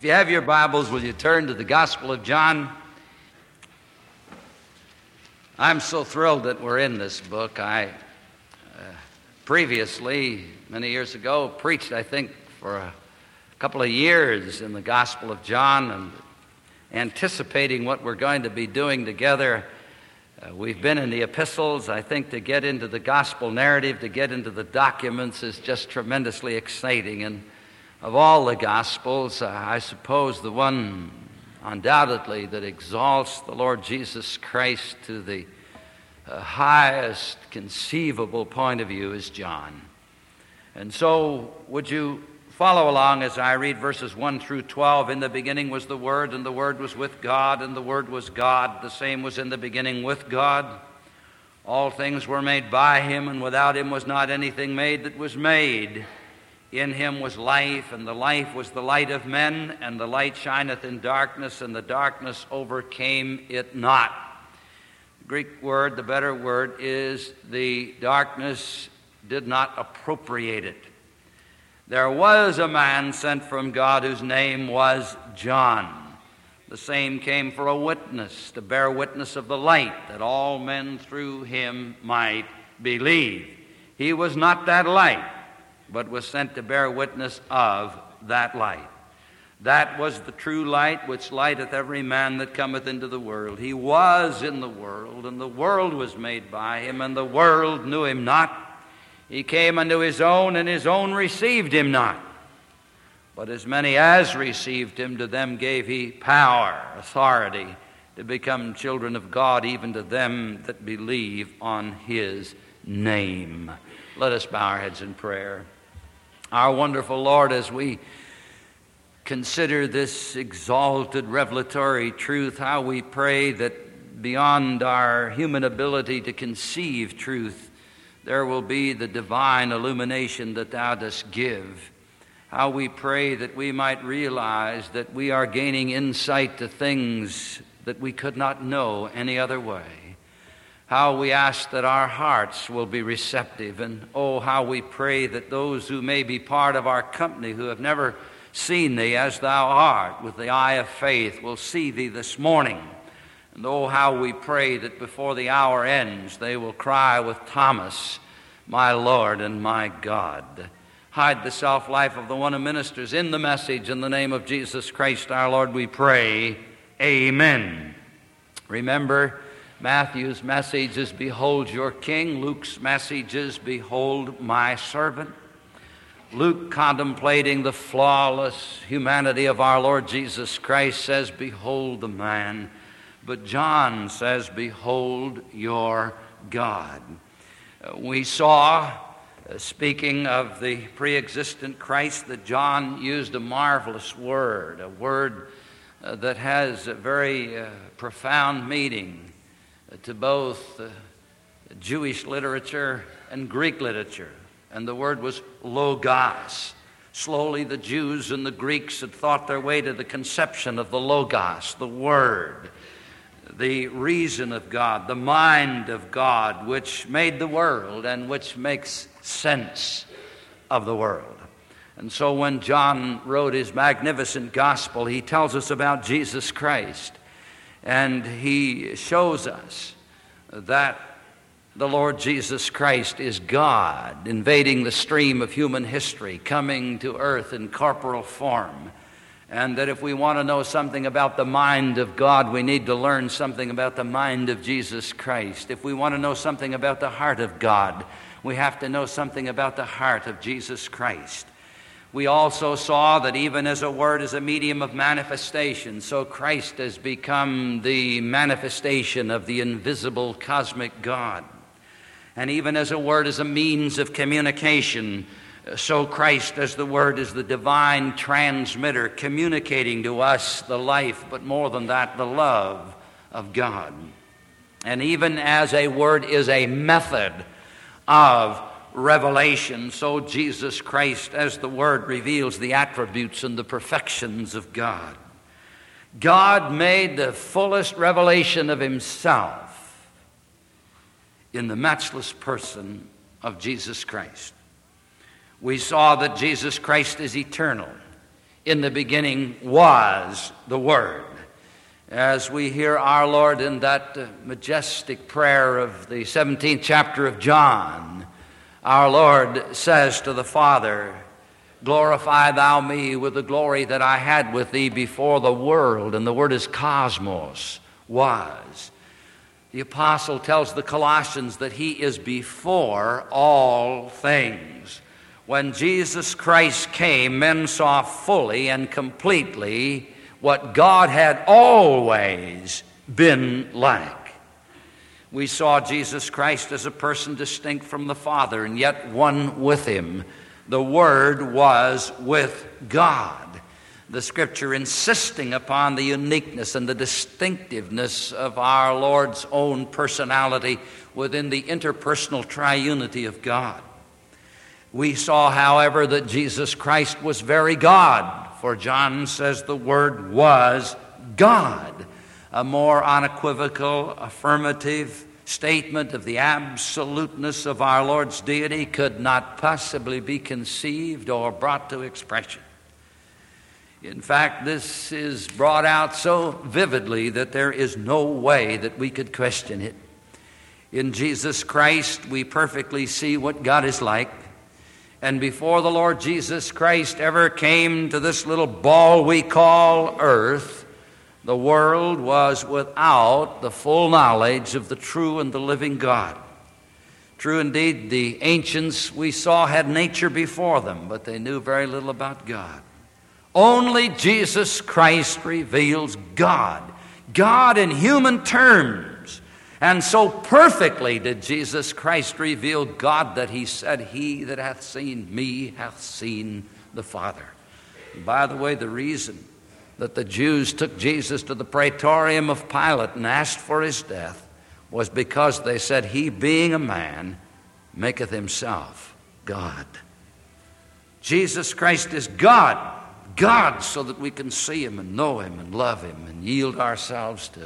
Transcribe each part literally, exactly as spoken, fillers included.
If you have your Bibles, will you turn to the Gospel of John? I'm so thrilled that we're in this book. I uh, previously, many years ago, preached, I think, for a couple of years in the Gospel of John, and anticipating what we're going to be doing together. Uh, we've been in the epistles. I think to get into the gospel narrative, to get into the documents is just tremendously exciting. And of all the gospels, uh, I suppose the one undoubtedly that exalts the Lord Jesus Christ to the uh, highest conceivable point of view is John. And so would you follow along as I read verses one through twelve. In the beginning was the Word, and the Word was with God, and the Word was God. The same was in the beginning with God. All things were made by Him, and without Him was not anything made that was made. In Him was life, and the life was the light of men, and the light shineth in darkness, and the darkness overcame it not. The Greek word, the better word, is the darkness did not appropriate it. There was a man sent from God whose name was John. The same came for a witness, to bear witness of the light, that all men through him might believe. He was not that light, but was sent to bear witness of that light. That was the true light which lighteth every man that cometh into the world. He was in the world, and the world was made by him, and the world knew him not. He came unto his own, and his own received him not. But as many as received him, to them gave he power, authority, to become children of God, even to them that believe on his name. Let us bow our heads in prayer. Our wonderful Lord, as we consider this exalted revelatory truth, how we pray that beyond our human ability to conceive truth, there will be the divine illumination that Thou dost give. How we pray that we might realize that we are gaining insight to things that we could not know any other way. How we ask that our hearts will be receptive, and oh, how we pray that those who may be part of our company who have never seen Thee as Thou art with the eye of faith will see Thee this morning. And oh, how we pray that before the hour ends they will cry with Thomas, my Lord and my God. Hide the self-life of the one who ministers in the message. In the name of Jesus Christ our Lord we pray. Amen. Remember, Matthew's message is, Behold your King. Luke's message is, Behold my servant. Luke, contemplating the flawless humanity of our Lord Jesus Christ, says, Behold the man. But John says, Behold your God. Uh, we saw, uh, speaking of the pre-existent Christ, that John used a marvelous word, a word uh, that has a very uh, profound meaning to both uh, Jewish literature and Greek literature. And the word was logos. Slowly the Jews and the Greeks had thought their way to the conception of the logos, the word, the reason of God, the mind of God, which made the world and which makes sense of the world. And so when John wrote his magnificent gospel, he tells us about Jesus Christ. And he shows us that the Lord Jesus Christ is God, invading the stream of human history, coming to earth in corporal form. And that if we want to know something about the mind of God, we need to learn something about the mind of Jesus Christ. If we want to know something about the heart of God, we have to know something about the heart of Jesus Christ. We also saw that even as a word is a medium of manifestation, so Christ has become the manifestation of the invisible cosmic God. And even as a word is a means of communication, so Christ as the word is the divine transmitter, communicating to us the life, but more than that, the love of God. And even as a word is a method of revelation, so Jesus Christ as the Word reveals the attributes and the perfections of God. God made the fullest revelation of Himself in the matchless person of Jesus Christ. We saw that Jesus Christ is eternal. In the beginning was the Word. As we hear our Lord in that uh, majestic prayer of the seventeenth chapter of John, our Lord says to the Father, glorify thou me with the glory that I had with thee before the world. And the word is cosmos, was. The apostle tells the Colossians that he is before all things. When Jesus Christ came, men saw fully and completely what God had always been like. We saw Jesus Christ as a person distinct from the Father and yet one with him. The Word was with God. The Scripture insisting upon the uniqueness and the distinctiveness of our Lord's own personality within the interpersonal triunity of God. We saw, however, that Jesus Christ was very God. For John says the Word was God. A more unequivocal, affirmative statement of the absoluteness of our Lord's deity could not possibly be conceived or brought to expression. In fact, this is brought out so vividly that there is no way that we could question it. In Jesus Christ, we perfectly see what God is like. And before the Lord Jesus Christ ever came to this little ball we call earth, the world was without the full knowledge of the true and the living God. True indeed, the ancients we saw had nature before them, but they knew very little about God. Only Jesus Christ reveals God, God in human terms. And so perfectly did Jesus Christ reveal God that he said, he that hath seen me hath seen the Father. And by the way, the reason that the Jews took Jesus to the praetorium of Pilate and asked for his death was because they said, he being a man maketh himself God. Jesus Christ is God. God, so that we can see him and know him and love him and yield ourselves to him.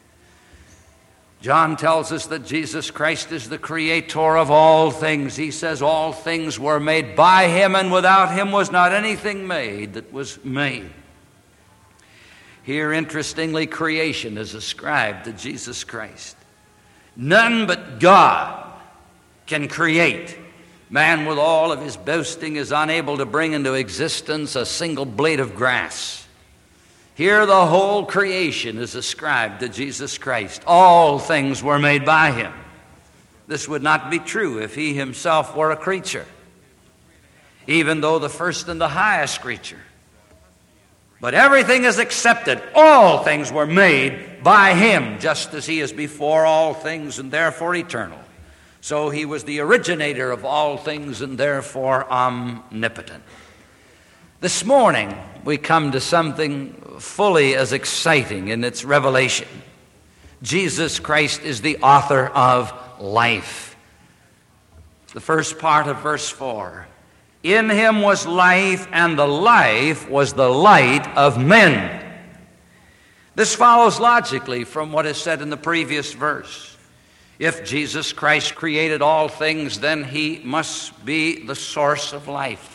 John tells us that Jesus Christ is the creator of all things. He says all things were made by him, and without him was not anything made that was made. Here, interestingly, creation is ascribed to Jesus Christ. None but God can create. Man, with all of his boasting, is unable to bring into existence a single blade of grass. Here the whole creation is ascribed to Jesus Christ. All things were made by him. This would not be true if he himself were a creature, even though the first and the highest creature. But everything is accepted. All things were made by him, just as he is before all things and therefore eternal. So he was the originator of all things and therefore omnipotent. This morning, we come to something fully as exciting in its revelation. Jesus Christ is the author of life. The first part of verse four. In him was life, and the life was the light of men. This follows logically from what is said in the previous verse. If Jesus Christ created all things, then he must be the source of life.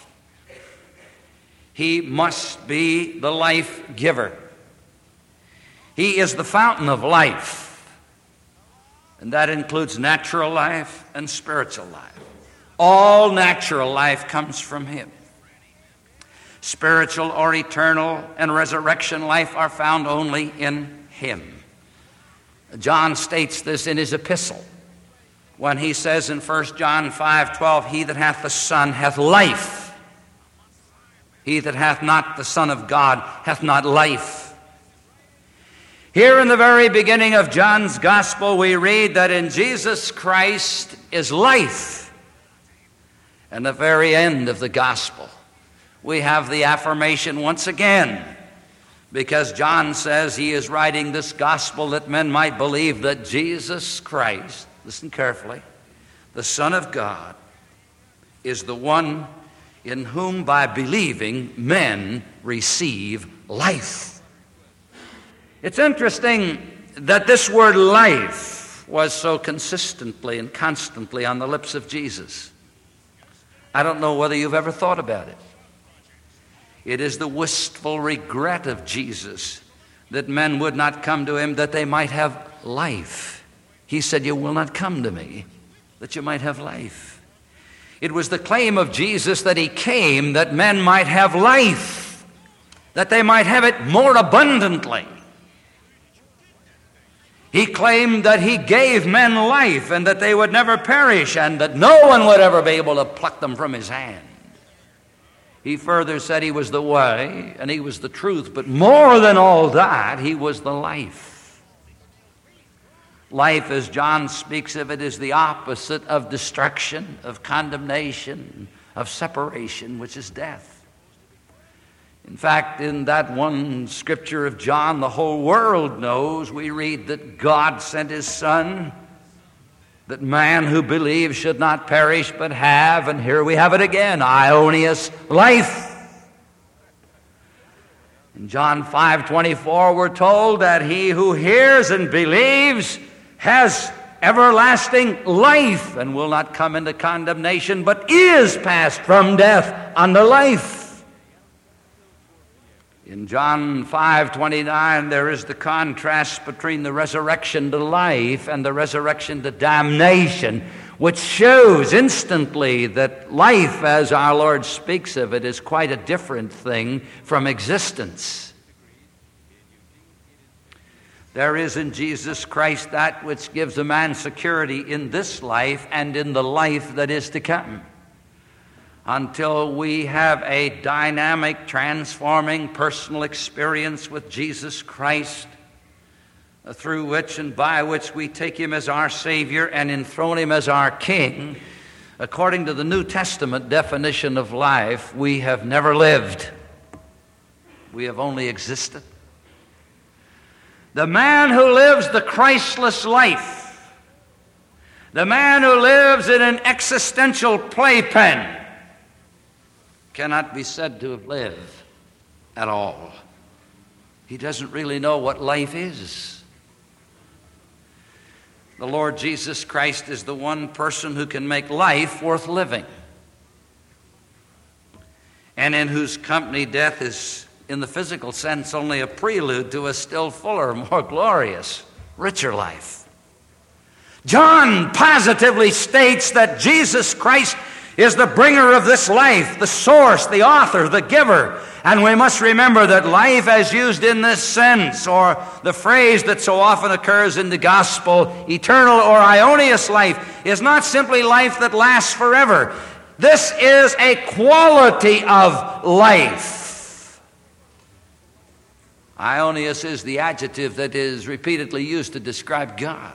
He must be the life giver. He is the fountain of life. And that includes natural life and spiritual life. All natural life comes from him. Spiritual or eternal and resurrection life are found only in him. John states this in his epistle when he says in First John five twelve, he that hath the Son hath life. He that hath not the Son of God hath not life. Here in the very beginning of John's Gospel, we read that in Jesus Christ is life. And the very end of the Gospel, we have the affirmation once again, because John says he is writing this Gospel that men might believe that Jesus Christ, listen carefully, the Son of God, is the one in whom by believing men receive life. It's interesting that this word life was so consistently and constantly on the lips of Jesus. I don't know whether you've ever thought about it. It is the wistful regret of Jesus that men would not come to him that they might have life. He said, "You will not come to me that you might have life." It was the claim of Jesus that he came that men might have life, that they might have it more abundantly. He claimed that he gave men life and that they would never perish and that no one would ever be able to pluck them from his hand. He further said he was the way and he was the truth, but more than all that, he was the life. Life, as John speaks of it, is the opposite of destruction, of condemnation, of separation, which is death. In fact, in that one scripture of John, the whole world knows, we read that God sent his Son, that man who believes should not perish but have, and here we have it again, Ionius, life. In John five twenty-four, we're told that he who hears and believes has everlasting life and will not come into condemnation, but is passed from death unto life. In John five twenty-nine, there is the contrast between the resurrection to life and the resurrection to damnation, which shows instantly that life, as our Lord speaks of it, is quite a different thing from existence. There is in Jesus Christ that which gives a man security in this life and in the life that is to come. Until we have a dynamic, transforming personal experience with Jesus Christ, through which and by which we take him as our Savior and enthrone him as our King, according to the New Testament definition of life, we have never lived. We have only existed. The man who lives the Christless life, the man who lives in an existential playpen, cannot be said to have lived at all. He doesn't really know what life is. The Lord Jesus Christ is the one person who can make life worth living, and in whose company death is, in the physical sense, only a prelude to a still fuller, more glorious, richer life. John positively states that Jesus Christ is the bringer of this life, the source, the author, the giver. And we must remember that life as used in this sense, or the phrase that so often occurs in the gospel, eternal or Ionius life, is not simply life that lasts forever. This is a quality of life. Ionius is the adjective that is repeatedly used to describe God.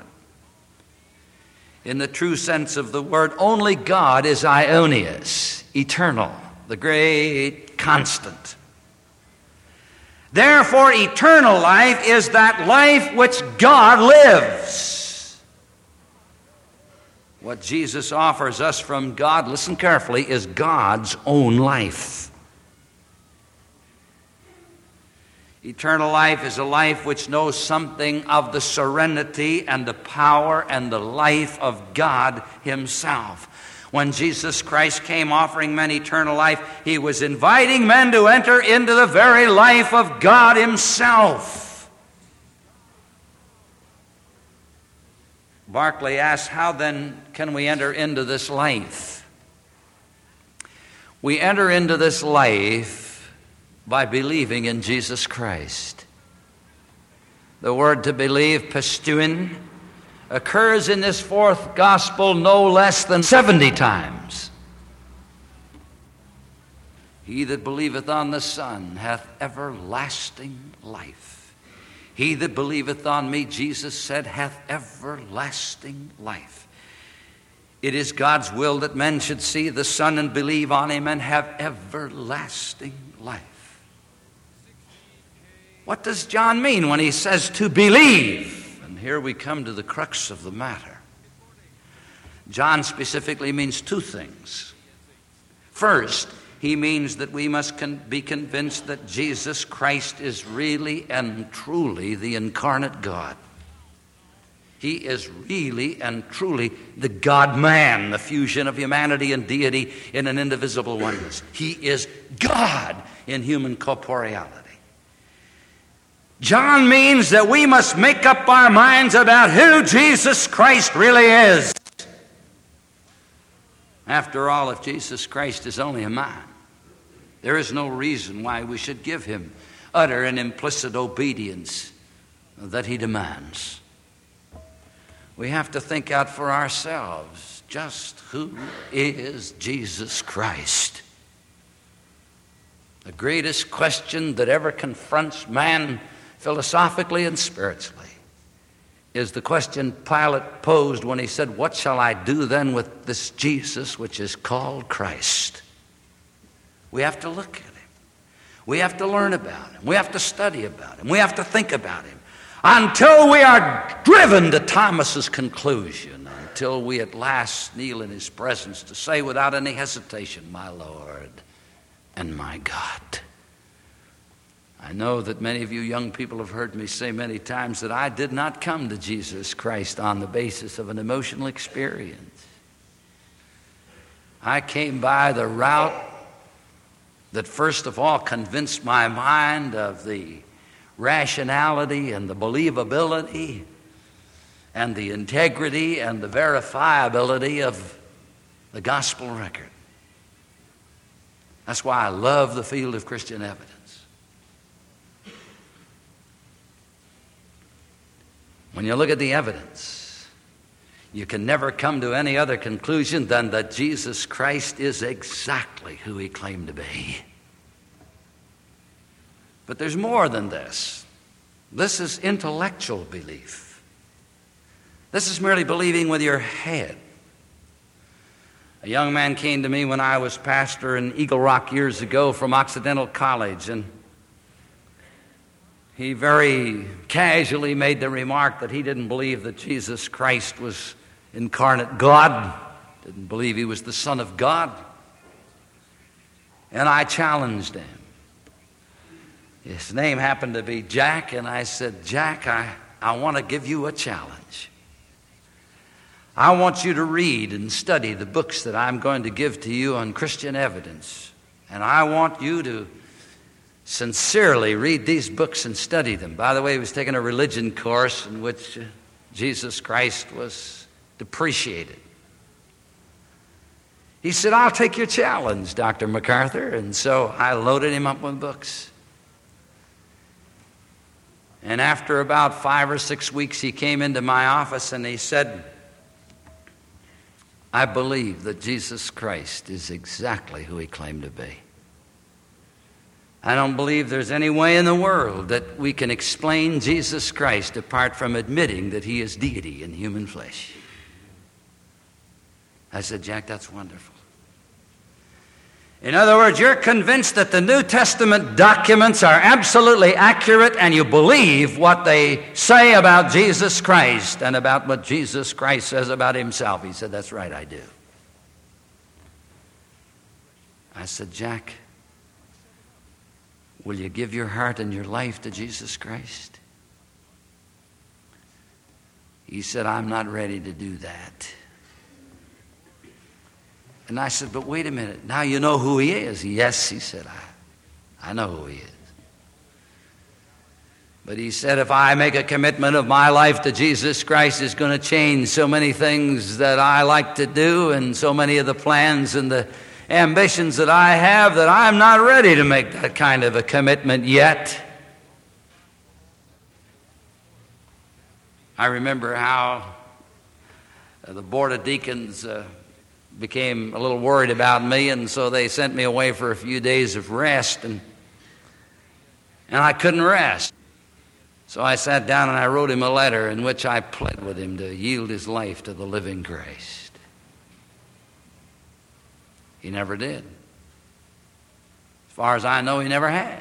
In the true sense of the word, only God is Ionius, eternal, the great constant. Therefore, eternal life is that life which God lives. What Jesus offers us from God, listen carefully, is God's own life. Eternal life is a life which knows something of the serenity and the power and the life of God himself. When Jesus Christ came offering men eternal life, he was inviting men to enter into the very life of God himself. Barclay asks, how then can we enter into this life? We enter into this life by believing in Jesus Christ. The word to believe, pisteuin, occurs in this fourth gospel no less than seventy times. He that believeth on the Son hath everlasting life. He that believeth on me, Jesus said, hath everlasting life. It is God's will that men should see the Son and believe on him and have everlasting life. What does John mean when he says to believe? And here we come to the crux of the matter. John specifically means two things. First, he means that we must con- be convinced that Jesus Christ is really and truly the incarnate God. He is really and truly the God-man, the fusion of humanity and deity in an indivisible oneness. He is God in human corporeality. John means that we must make up our minds about who Jesus Christ really is. After all, if Jesus Christ is only a man, there is no reason why we should give him utter and implicit obedience that he demands. We have to think out for ourselves just who is Jesus Christ. The greatest question that ever confronts man philosophically and spiritually is the question Pilate posed when he said, "What shall I do then with this Jesus which is called Christ?" We have to look at him. We have to learn about him. We have to study about him. We have to think about him until we are driven to Thomas's conclusion, until we at last kneel in his presence to say without any hesitation, "My Lord and my God." I know that many of you young people have heard me say many times that I did not come to Jesus Christ on the basis of an emotional experience. I came by the route that first of all convinced my mind of the rationality and the believability and the integrity and the verifiability of the gospel record. That's why I love the field of Christian evidence. When you look at the evidence, you can never come to any other conclusion than that Jesus Christ is exactly who he claimed to be. But there's more than this. This is intellectual belief. This is merely believing with your head. A young man came to me when I was pastor in Eagle Rock years ago from Occidental College, and he very casually made the remark that he didn't believe that Jesus Christ was incarnate God, didn't believe he was the Son of God. And I challenged him. His name happened to be Jack, and I said, "Jack, I, I want to give you a challenge. I want you to read and study the books that I'm going to give to you on Christian evidence. And I want you to sincerely read these books and study them." By the way, he was taking a religion course in which Jesus Christ was depreciated. He said, "I'll take your challenge, Doctor MacArthur." And so I loaded him up with books. And after about five or six weeks, he came into my office and he said, "I believe that Jesus Christ is exactly who he claimed to be. I don't believe there's any way in the world that we can explain Jesus Christ apart from admitting that he is deity in human flesh." I said, "Jack, that's wonderful. In other words, you're convinced that the New Testament documents are absolutely accurate, and you believe what they say about Jesus Christ and about what Jesus Christ says about himself." He said, "That's right, I do." I said, "Jack, will you give your heart and your life to Jesus Christ?" He said, "I'm not ready to do that." And I said, "But wait a minute, now you know who he is." "Yes," he said, I, I know who he is. But he said, "If I make a commitment of my life to Jesus Christ, it's going to change so many things that I like to do and so many of the plans and the ambitions that I have that I'm not ready to make that kind of a commitment yet." I remember how uh, the board of deacons uh, became a little worried about me, and so they sent me away for a few days of rest, and and I couldn't rest. So I sat down and I wrote him a letter in which I pled with him to yield his life to the living Christ. He never did. As far as I know, he never has.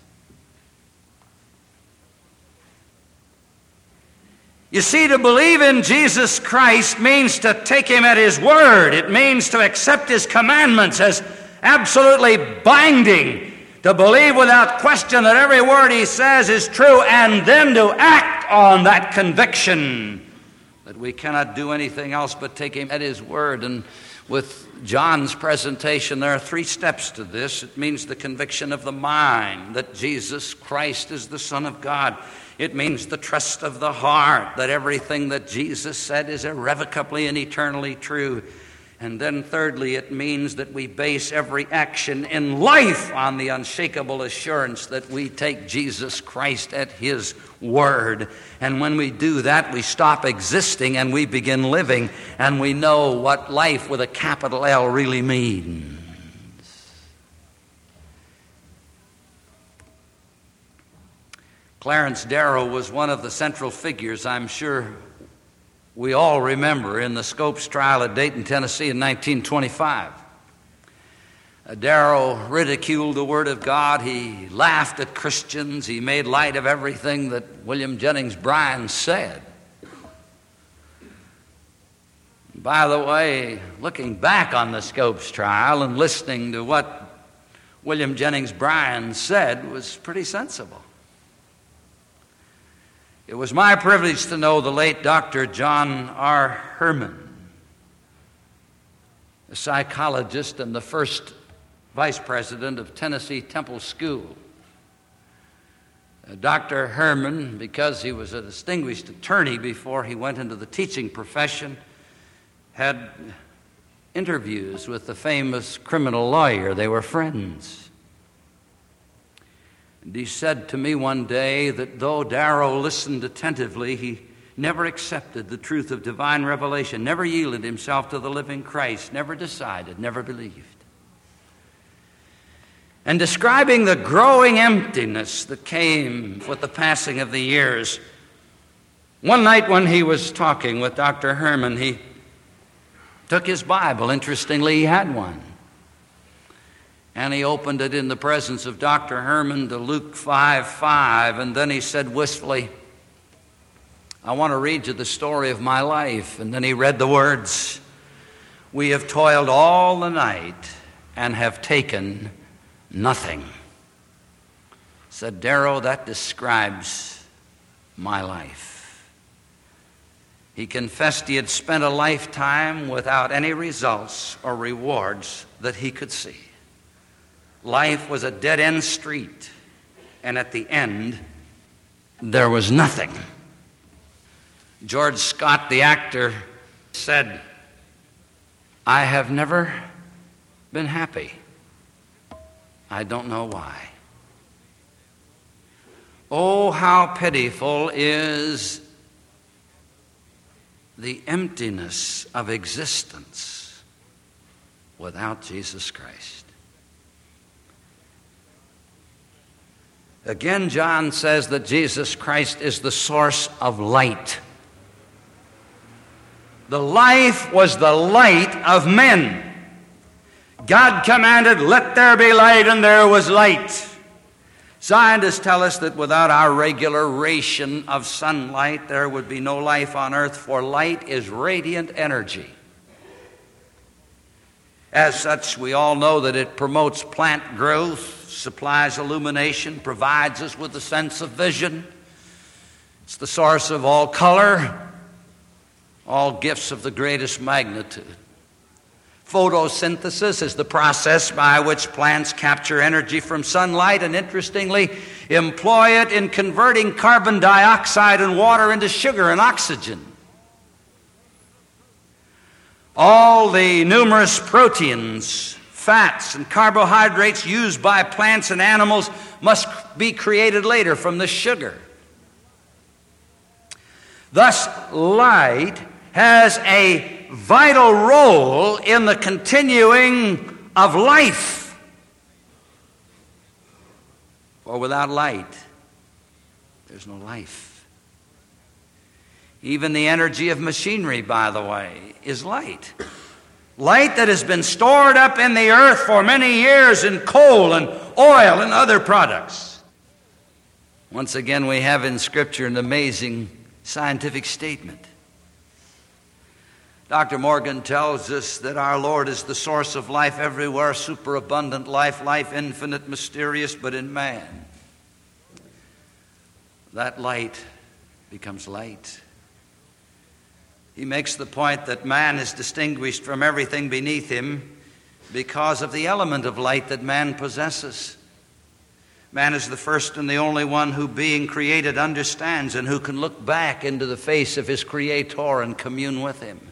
You see, to believe in Jesus Christ means to take him at his word. It means to accept his commandments as absolutely binding, to believe without question that every word he says is true, and then to act on that conviction that we cannot do anything else but take him at his word. And with John's presentation, there are three steps to this. It means the conviction of the mind that Jesus Christ is the Son of God. It means the trust of the heart that everything that Jesus said is irrevocably and eternally true. And then thirdly, it means that we base every action in life on the unshakable assurance that we take Jesus Christ at His word. And when we do that, we stop existing and we begin living, and we know what life with a capital L really means. Clarence Darrow was one of the central figures, I'm sure we all remember, in the Scopes trial at Dayton, Tennessee in nineteen twenty-five. Uh, Darrow ridiculed the Word of God. He laughed at Christians. He made light of everything that William Jennings Bryan said. By the way, looking back on the Scopes trial and listening to what William Jennings Bryan said was pretty sensible. It was my privilege to know the late Doctor John R. Herman, a psychologist and the first vice president of Tennessee Temple School. Uh, Doctor Herman, because he was a distinguished attorney before he went into the teaching profession, had interviews with the famous criminal lawyer. They were friends. And he said to me one day that though Darrow listened attentively, he never accepted the truth of divine revelation, never yielded himself to the living Christ, never decided, never believed. And describing the growing emptiness that came with the passing of the years, one night when he was talking with Doctor Herman, he took his Bible. Interestingly, he had one. And he opened it in the presence of Doctor Herman to Luke five five, and then he said wistfully, I want to read you the story of my life. And then he read the words, we have toiled all the night and have taken nothing. Said Darrow, that describes my life. He confessed he had spent a lifetime without any results or rewards that he could see. Life was a dead-end street, and at the end, there was nothing. George Scott, the actor, said, I have never been happy. I don't know why. Oh, how pitiful is the emptiness of existence without Jesus Christ. Again, John says that Jesus Christ is the source of light. The life was the light of men. God commanded, let there be light, and there was light. Scientists tell us that without our regular ration of sunlight, there would be no life on earth, for light is radiant energy. As such, we all know that it promotes plant growth, supplies illumination, provides us with a sense of vision. It's the source of all color, all gifts of the greatest magnitude. Photosynthesis is the process by which plants capture energy from sunlight and, interestingly, employ it in converting carbon dioxide and water into sugar and oxygen. All the numerous proteins, fats, and carbohydrates used by plants and animals must be created later from the sugar. Thus, light has a vital role in the continuing of life. For without light, there's no life. Even the energy of machinery, by the way, is light. Light that has been stored up in the earth for many years in coal and oil and other products. Once again, we have in Scripture an amazing scientific statement. Doctor Morgan tells us that our Lord is the source of life everywhere, superabundant life, life infinite, mysterious, but in man. That light becomes light. He makes the point that man is distinguished from everything beneath him because of the element of light that man possesses. Man is the first and the only one who, being created, understands and who can look back into the face of his Creator and commune with him.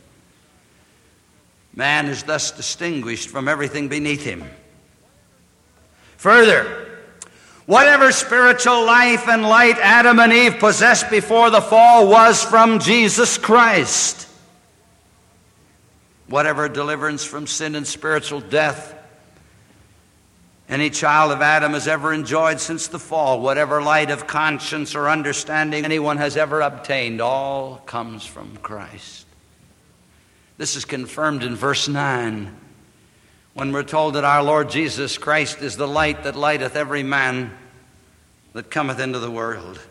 Man is thus distinguished from everything beneath him. Further, whatever spiritual life and light Adam and Eve possessed before the fall was from Jesus Christ. Whatever deliverance from sin and spiritual death any child of Adam has ever enjoyed since the fall, whatever light of conscience or understanding anyone has ever obtained, all comes from Christ. This is confirmed in verse nine, when we're told that our Lord Jesus Christ is the light that lighteth every man that cometh into the world.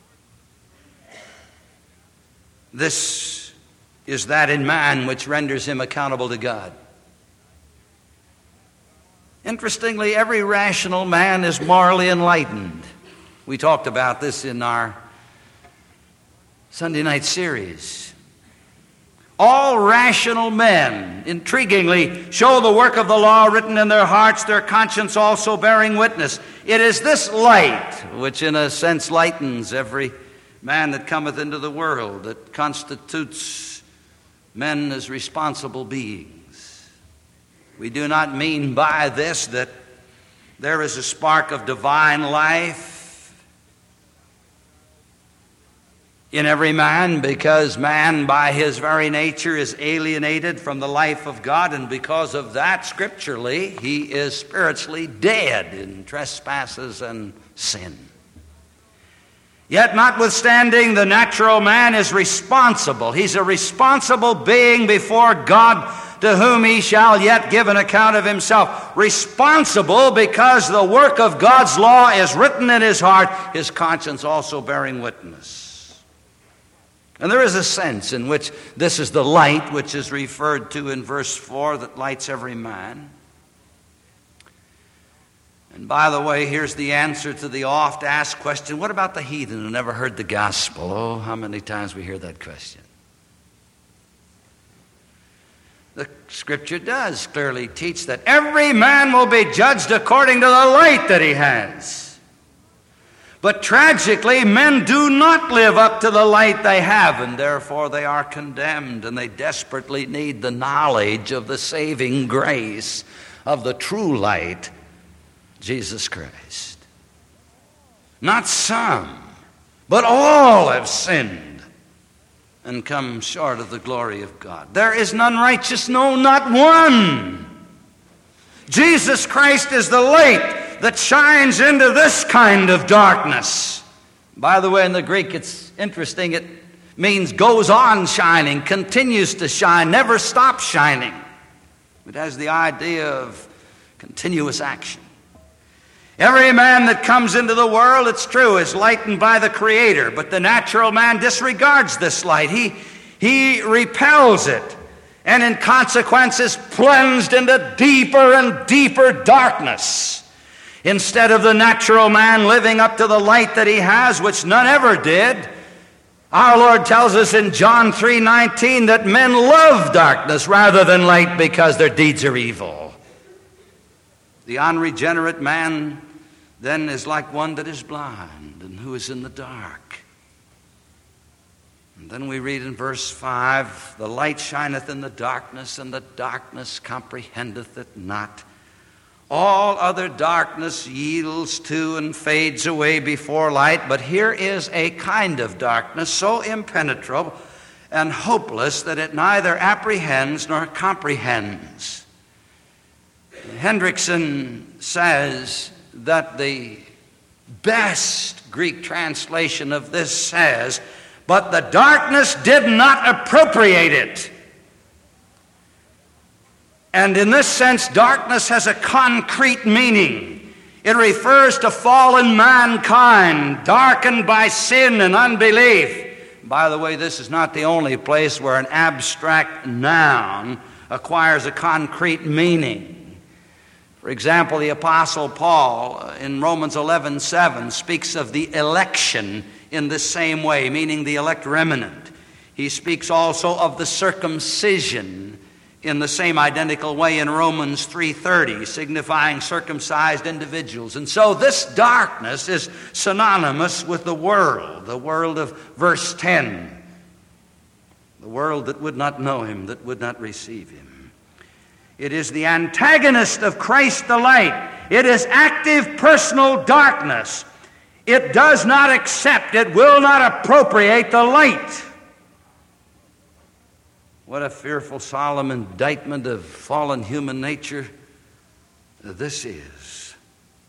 This is that in man which renders him accountable to God. Interestingly, every rational man is morally enlightened. We talked about this in our Sunday night series. All rational men, intriguingly, show the work of the law written in their hearts, their conscience also bearing witness. It is this light, which in a sense lightens every man that cometh into the world, that constitutes men as responsible beings. We do not mean by this that there is a spark of divine life in every man, because man by his very nature is alienated from the life of God, and because of that, scripturally, he is spiritually dead in trespasses and sin. Yet notwithstanding, the natural man is responsible. He's a responsible being before God, to whom he shall yet give an account of himself. Responsible because the work of God's law is written in his heart, his conscience also bearing witness. And there is a sense in which this is the light which is referred to in verse four that lights every man. And by the way, here's the answer to the oft-asked question, what about the heathen who never heard the gospel? Oh, how many times we hear that question. The Scripture does clearly teach that every man will be judged according to the light that he has. But tragically, men do not live up to the light they have, and therefore they are condemned, and they desperately need the knowledge of the saving grace of the true light, Jesus Christ. Not some, but all have sinned and come short of the glory of God. There is none righteous, no, not one. Jesus Christ is the light that shines into this kind of darkness. By the way, in the Greek, it's interesting. It means goes on shining, continues to shine, never stops shining. It has the idea of continuous action. Every man that comes into the world, it's true, is lightened by the Creator, but the natural man disregards this light. He, he repels it, and in consequence is plunged into deeper and deeper darkness. Instead of the natural man living up to the light that he has, which none ever did, our Lord tells us in John three nineteen that men love darkness rather than light because their deeds are evil. The unregenerate man then is like one that is blind and who is in the dark. And then we read in verse five, the light shineth in the darkness, and the darkness comprehendeth it not. All other darkness yields to and fades away before light, but here is a kind of darkness so impenetrable and hopeless that it neither apprehends nor comprehends. Hendrickson says that the best Greek translation of this says, but the darkness did not appropriate it. And in this sense, darkness has a concrete meaning. It refers to fallen mankind, darkened by sin and unbelief. By the way, this is not the only place where an abstract noun acquires a concrete meaning. For example, the Apostle Paul in Romans eleven seven speaks of the election in the same way, meaning the elect remnant. He speaks also of the circumcision in the same identical way in Romans three thirty, signifying circumcised individuals. And so this darkness is synonymous with the world, the world of verse ten, the world that would not know him, that would not receive him. It is the antagonist of Christ the light. It is active personal darkness. It does not accept, it will not appropriate the light. What a fearful, solemn indictment of fallen human nature this is.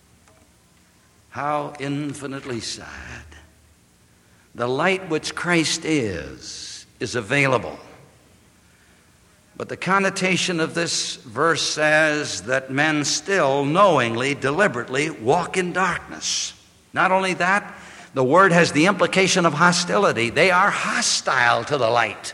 How infinitely sad. The light which Christ is, is available. But the connotation of this verse says that men still knowingly, deliberately walk in darkness. Not only that, the word has the implication of hostility. They are hostile to the light.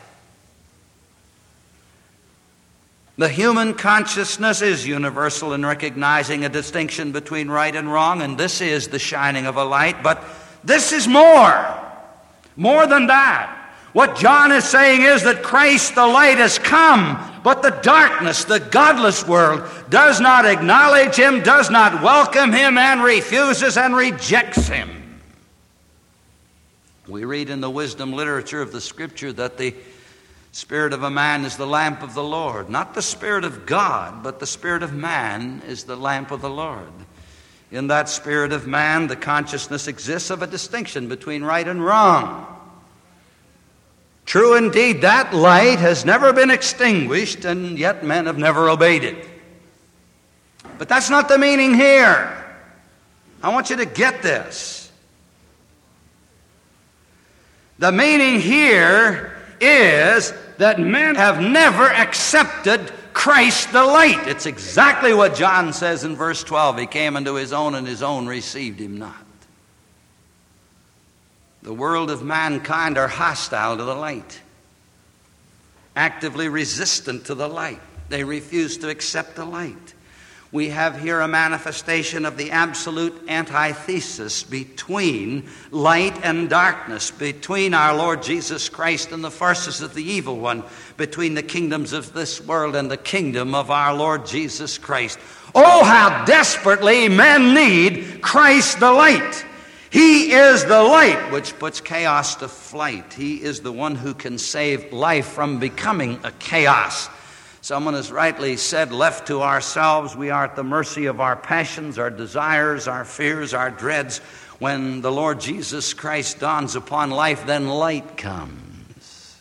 The human consciousness is universal in recognizing a distinction between right and wrong, and this is the shining of a light, but this is more, more than that. What John is saying is that Christ the light has come, but the darkness, the godless world, does not acknowledge him, does not welcome him, and refuses and rejects him. We read in the wisdom literature of the Scripture that the Spirit of a man is the lamp of the Lord. Not the Spirit of God, but the spirit of man is the lamp of the Lord. In that spirit of man, the consciousness exists of a distinction between right and wrong. True indeed, that light has never been extinguished, and yet men have never obeyed it. But that's not the meaning here. I want you to get this. The meaning here is that men have never accepted Christ the light. It's exactly what John says in verse twelve. He came unto his own, and his own received him not. The world of mankind are hostile to the light, actively resistant to the light. They refuse to accept the light. We have here a manifestation of the absolute antithesis between light and darkness, between our Lord Jesus Christ and the forces of the evil one, between the kingdoms of this world and the kingdom of our Lord Jesus Christ. Oh, how desperately men need Christ the light. He is the light which puts chaos to flight. He is the one who can save life from becoming a chaos. Someone has rightly said, left to ourselves, we are at the mercy of our passions, our desires, our fears, our dreads. When the Lord Jesus Christ dawns upon life, then light comes.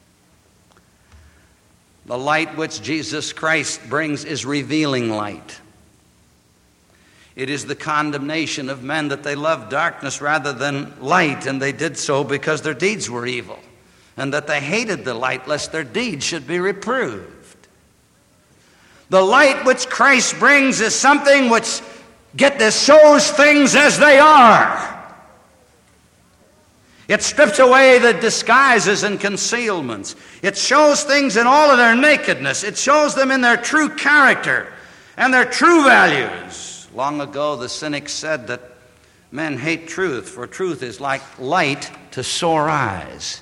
The light which Jesus Christ brings is revealing light. It is the condemnation of men that they loved darkness rather than light, and they did so because their deeds were evil, and that they hated the light lest their deeds should be reproved. The light which Christ brings is something which, get this, shows things as they are. It strips away the disguises and concealments. It shows things in all of their nakedness. It shows them in their true character and their true values. Long ago, the cynics said that men hate truth, for truth is like light to sore eyes.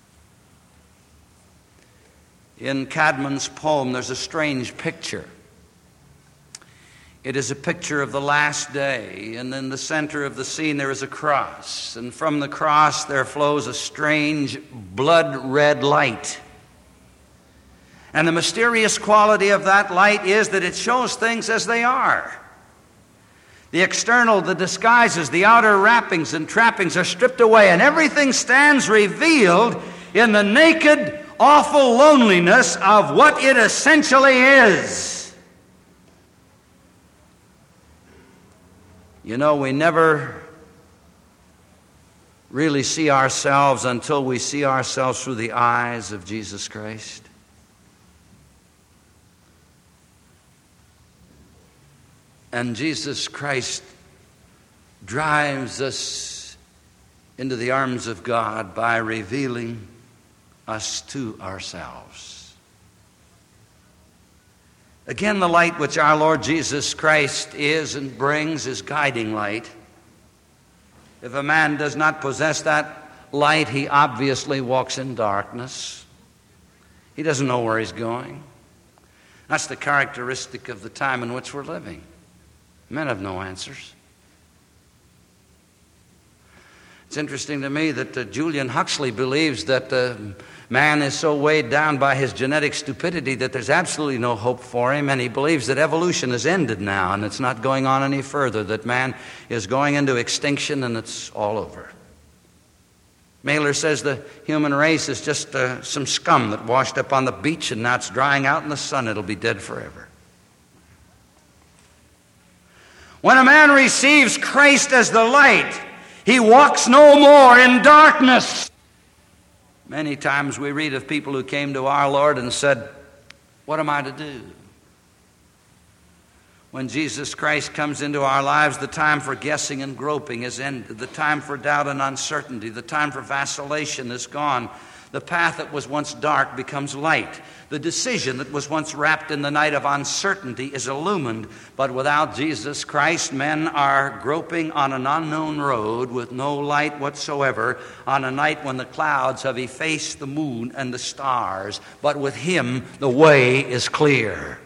In Cadman's poem, there's a strange picture. It is a picture of the last day, and in the center of the scene there is a cross, and from the cross there flows a strange blood-red light. And the mysterious quality of that light is that it shows things as they are. The external, the disguises, the outer wrappings and trappings are stripped away, and everything stands revealed in the naked, awful loneliness of what it essentially is. You know, we never really see ourselves until we see ourselves through the eyes of Jesus Christ. And Jesus Christ drives us into the arms of God by revealing us to ourselves. Again, the light which our Lord Jesus Christ is and brings is guiding light. If a man does not possess that light, he obviously walks in darkness. He doesn't know where he's going. That's the characteristic of the time in which we're living. Men have no answers. It's interesting to me that uh, Julian Huxley believes that uh, man is so weighed down by his genetic stupidity that there's absolutely no hope for him, and he believes that evolution has ended now and it's not going on any further, that man is going into extinction and it's all over. Mailer says the human race is just uh, some scum that washed up on the beach and now it's drying out in the sun. It'll be dead forever. When a man receives Christ as the light, he walks no more in darkness. Many times we read of people who came to our Lord and said, "What am I to do?" When Jesus Christ comes into our lives, the time for guessing and groping is ended. The time for doubt and uncertainty, the time for vacillation is gone. The path that was once dark becomes light. The decision that was once wrapped in the night of uncertainty is illumined. But without Jesus Christ, men are groping on an unknown road with no light whatsoever, on a night when the clouds have effaced the moon and the stars. But with Him, the way is clear.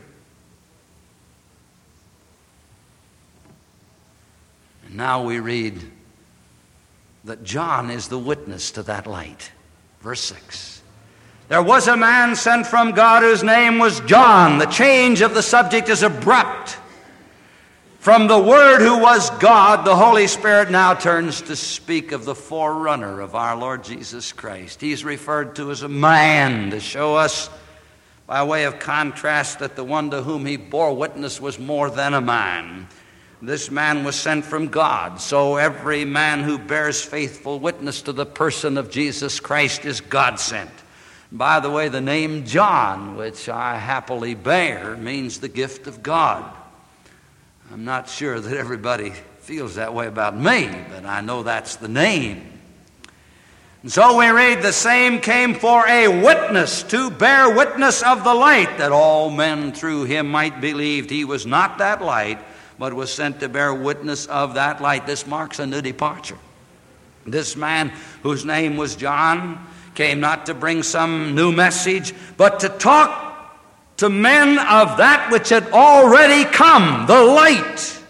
And now we read that John is the witness to that light. Verse six. There was a man sent from God whose name was John. The change of the subject is abrupt. From the Word who was God, the Holy Spirit now turns to speak of the forerunner of our Lord Jesus Christ. He's referred to as a man to show us, by way of contrast, that the one to whom he bore witness was more than a man. This man was sent from God, so every man who bears faithful witness to the person of Jesus Christ is God sent. By the way, the name John, which I happily bear, means the gift of God. I'm not sure that everybody feels that way about me, but I know that's the name. And so we read, the same came for a witness, to bear witness of the light, that all men through him might believe. He was not that light, but was sent to bear witness of that light. This marks a new departure. This man, whose name was John, came not to bring some new message, but to talk to men of that which had already come, the light.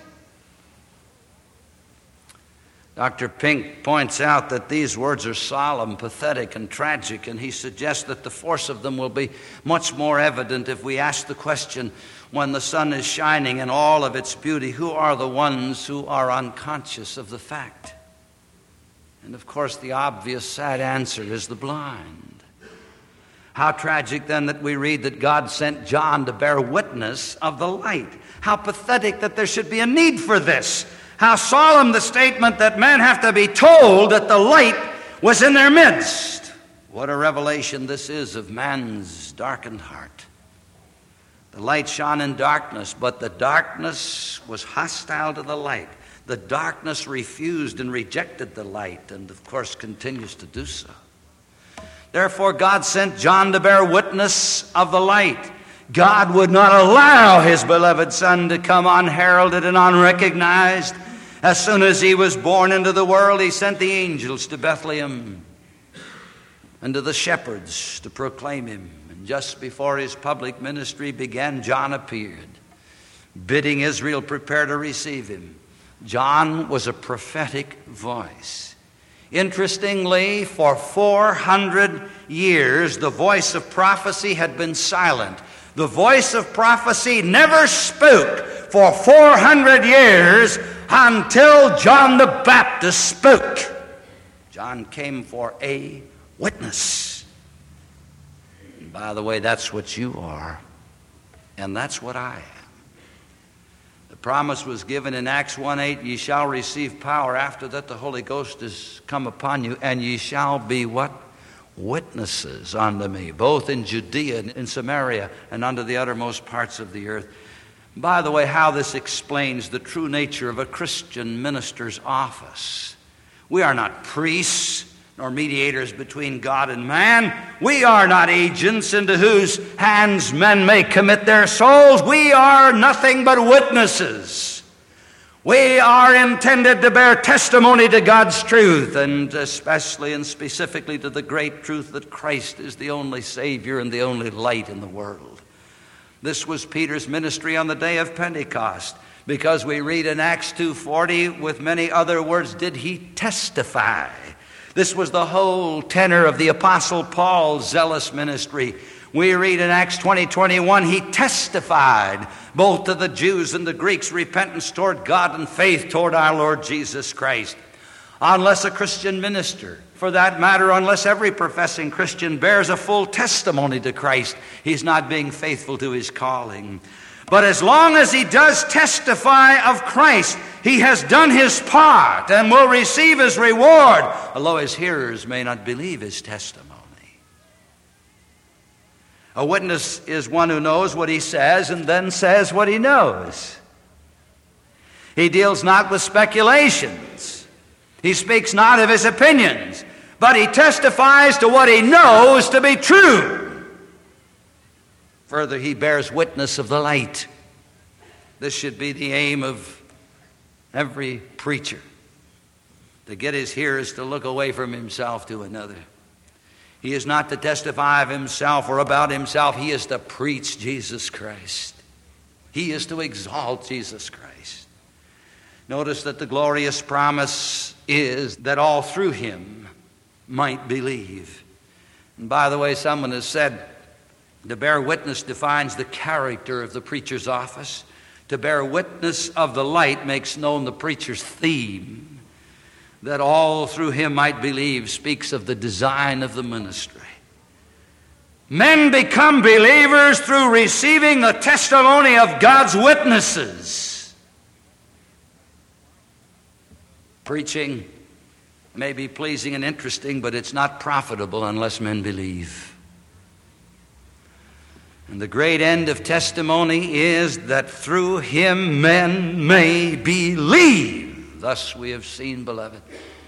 Doctor Pink points out that these words are solemn, pathetic, and tragic, and he suggests that the force of them will be much more evident if we ask the question, when the sun is shining in all of its beauty, who are the ones who are unconscious of the fact? And of course, the obvious sad answer is the blind. How tragic then that we read that God sent John to bear witness of the light. How pathetic that there should be a need for this. How solemn the statement that men have to be told that the light was in their midst. What a revelation this is of man's darkened heart. The light shone in darkness, but the darkness was hostile to the light. The darkness refused and rejected the light, and of course continues to do so. Therefore, God sent John to bear witness of the light. God would not allow His beloved Son to come unheralded and unrecognized. As soon as He was born into the world, He sent the angels to Bethlehem and to the shepherds to proclaim Him. And just before His public ministry began, John appeared, bidding Israel prepare to receive Him. John was a prophetic voice. Interestingly, for four hundred years, the voice of prophecy had been silent. The voice of prophecy never spoke for four hundred years until John the Baptist spoke. John came for a witness. And by the way, that's what you are, and that's what I am. The promise was given in Acts one eight, ye shall receive power after that the Holy Ghost is come upon you, and ye shall be what? Witnesses unto me, both in Judea and in Samaria and unto the uttermost parts of the earth. By the way, how this explains the true nature of a Christian minister's office. We are not priests nor mediators between God and man. We are not agents into whose hands men may commit their souls. We are nothing but witnesses. We are intended to bear testimony to God's truth, and especially and specifically to the great truth that Christ is the only Savior and the only light in the world. This was Peter's ministry on the day of Pentecost, because we read in Acts two forty, with many other words did he testify. This was the whole tenor of the Apostle Paul's zealous ministry. We read in Acts twenty twenty-one, he testified both to the Jews and the Greeks repentance toward God and faith toward our Lord Jesus Christ. Unless a Christian minister, for that matter, unless every professing Christian bears a full testimony to Christ, he's not being faithful to his calling. But as long as he does testify of Christ, he has done his part and will receive his reward, although his hearers may not believe his testimony. A witness is one who knows what he says and then says what he knows. He deals not with speculations. He speaks not of his opinions, but he testifies to what he knows to be true. Further, he bears witness of the light. This should be the aim of every preacher, to get his hearers to look away from himself to another. He is not to testify of himself or about himself. He is to preach Jesus Christ. He is to exalt Jesus Christ. Notice that the glorious promise is that all through him might believe. And by the way, someone has said, to bear witness defines the character of the preacher's office. To bear witness of the light makes known the preacher's theme. That all through him might believe speaks of the design of the ministry. Men become believers through receiving the testimony of God's witnesses. Preaching may be pleasing and interesting, but it's not profitable unless men believe. And the great end of testimony is that through him men may believe. Thus we have seen, beloved,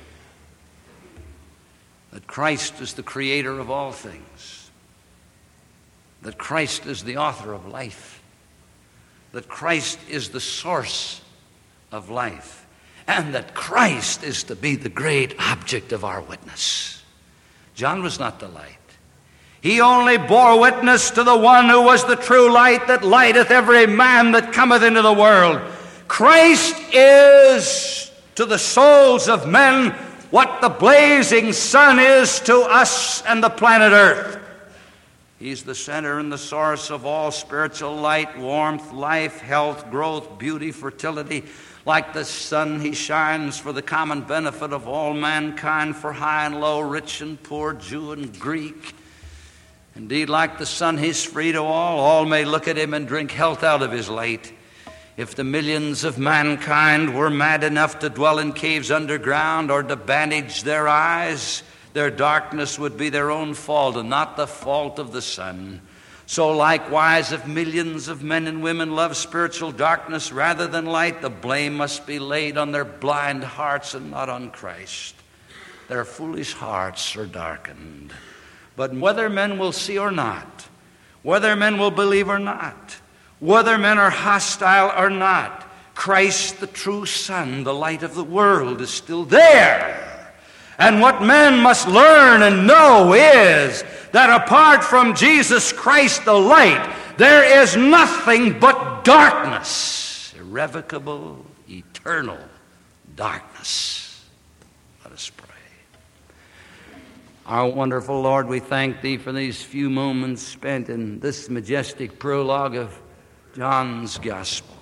that Christ is the creator of all things, that Christ is the author of life, that Christ is the source of life, and that Christ is to be the great object of our witness. John was not the light. He only bore witness to the one who was the true light that lighteth every man that cometh into the world. Christ is to the souls of men what the blazing sun is to us and the planet Earth. He's the center and the source of all spiritual light, warmth, life, health, growth, beauty, fertility. Like the sun, he shines for the common benefit of all mankind, for high and low, rich and poor, Jew and Greek. Indeed, like the sun, he's free to all. All may look at him and drink health out of his light. If the millions of mankind were mad enough to dwell in caves underground or to bandage their eyes, their darkness would be their own fault and not the fault of the sun. So likewise, if millions of men and women love spiritual darkness rather than light, the blame must be laid on their blind hearts and not on Christ. Their foolish hearts are darkened. But whether men will see or not, whether men will believe or not, whether men are hostile or not, Christ, the true Son, the light of the world, is still there. And what men must learn and know is that apart from Jesus Christ, the light, there is nothing but darkness, irrevocable, eternal darkness. Let us pray. Our wonderful Lord, we thank Thee for these few moments spent in this majestic prologue of John's Gospel.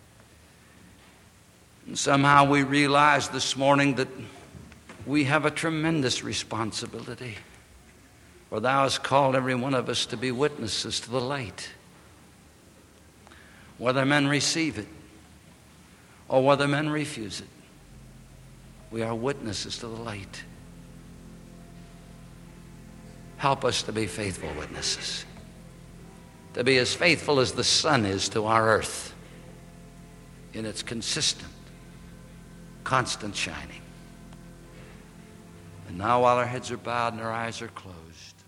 And somehow we realize this morning that we have a tremendous responsibility. For Thou hast called every one of us to be witnesses to the light. Whether men receive it or whether men refuse it, we are witnesses to the light. Help us to be faithful witnesses. To be as faithful as the sun is to our earth in its consistent, constant shining. And now while our heads are bowed and our eyes are closed,